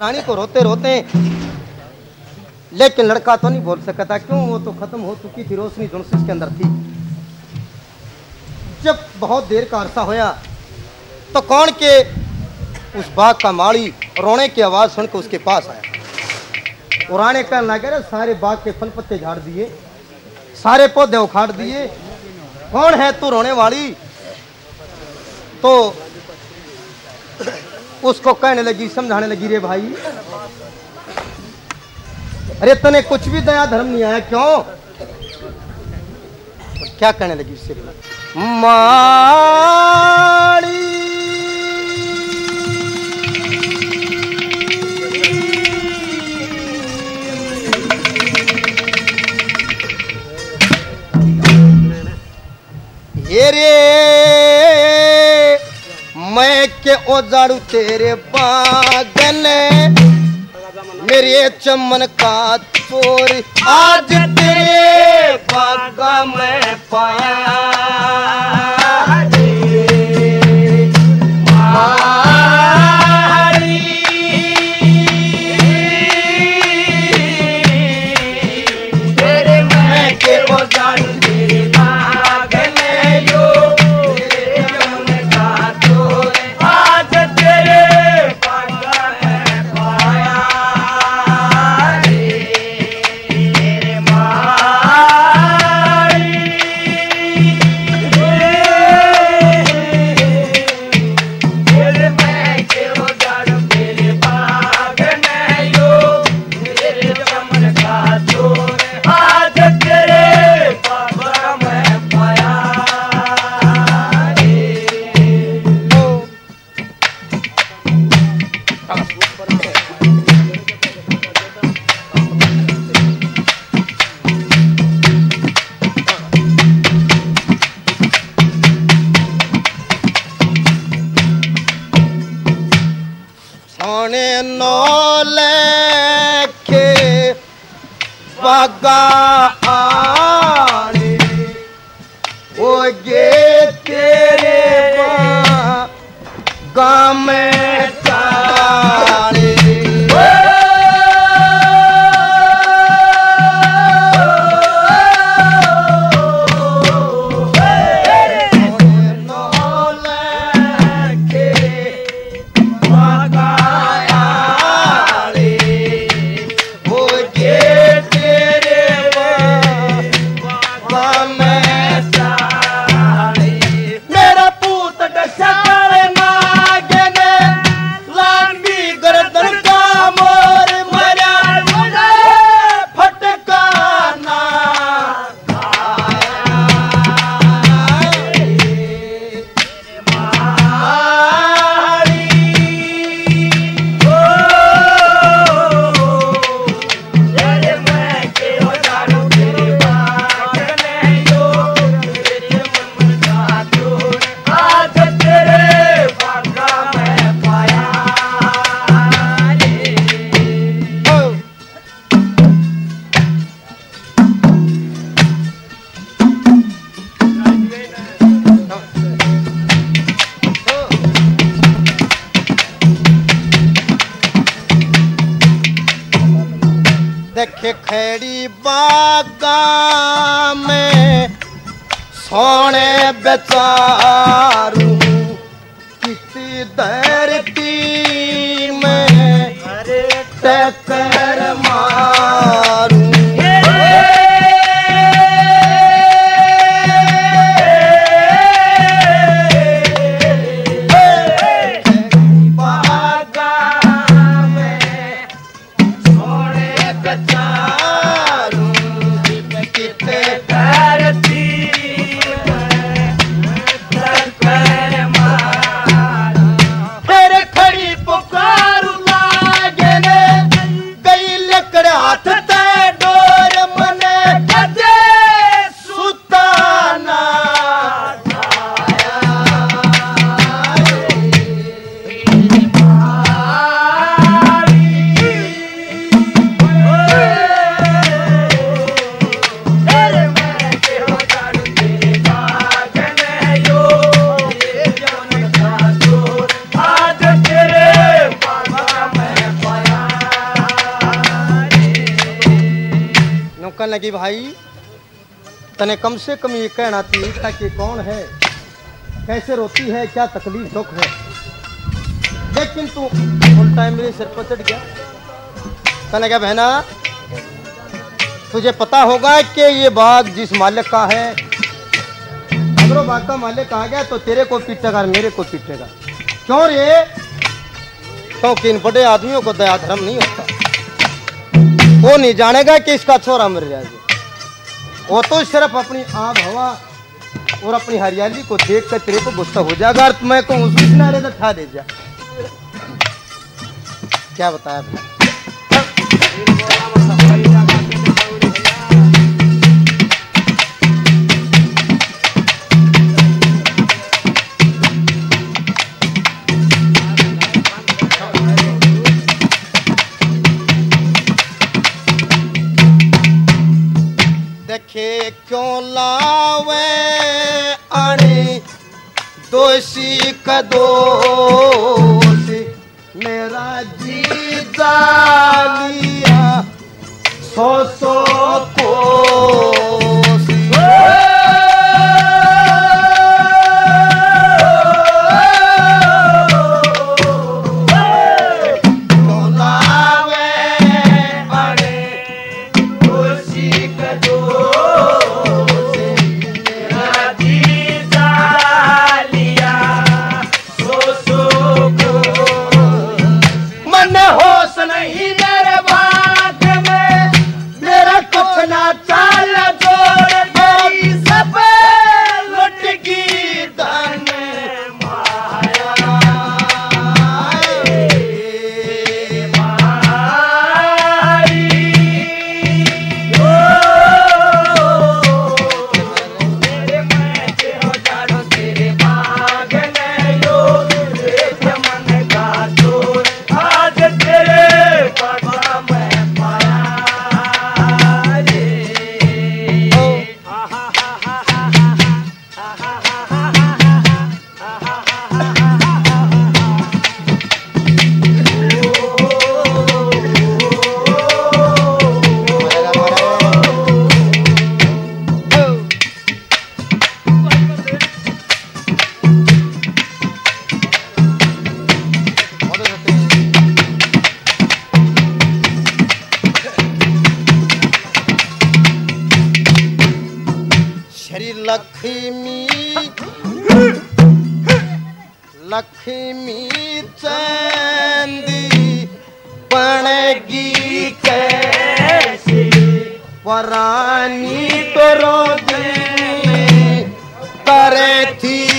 रानी को रोते रोते, लेकिन लड़का तो नहीं बोल सकता, क्यों? वो तो खत्म हो चुकी थी रोशनी जो उसके अंदर थी। जब बहुत देर का अरसा होया तो कौन के उस बाग का माली रोने की आवाज सुनकर उसके पास आया और आने कहने लगा, सारे बाग के फल पत्ते झाड़ दिए, सारे पौधे उखाड़ दिए, कौन है तू रोने वाली? तो उसको कहने लगी, समझाने लगी, रे भाई, अरे तने कुछ भी दया धर्म नहीं आया, क्यों? क्या कहने लगी उससे? माड़ी ये रे मैं के ओजाड़ू तेरे बागन, मेरे चमन का चोर आज तेरे बागा में पाया। देखे खैड़ी बागा में सोने बेचारू, किसी धरती में टक्कर मारू। कहने लगी भाई तने कम से कम ये कहना थी कि कौन है, कैसे रोती है, क्या तकलीफ दुख है, लेकिन तू उल्टा मेरे सिर पर चढ़ गया। कहने लगा बहना तुझे पता होगा कि ये बाग जिस मालिक का है, अगर वो बाग का मालिक आ गया तो तेरे को पीटेगा और मेरे को पीटेगा। क्यों रे? क्योंकि इन बड़े आदमियों को दया धर्म नहीं होता। वो नहीं जानेगा कि इसका छोरा मर जाएगा, वो तो सिर्फ अपनी आब हवा और अपनी हरियाली को देख कर तेरे को गुस्सा हो जाएगा और मैं कहूँ उस किनारे से ठा दे जा। क्या बताया भाई? देखे क्यों लावे आने दोषी का दोष, मेरा जी जालिया सो कोस। लक्ष्मी चांदी पड़ेगी कैसी, परानी तो रोदी करे थी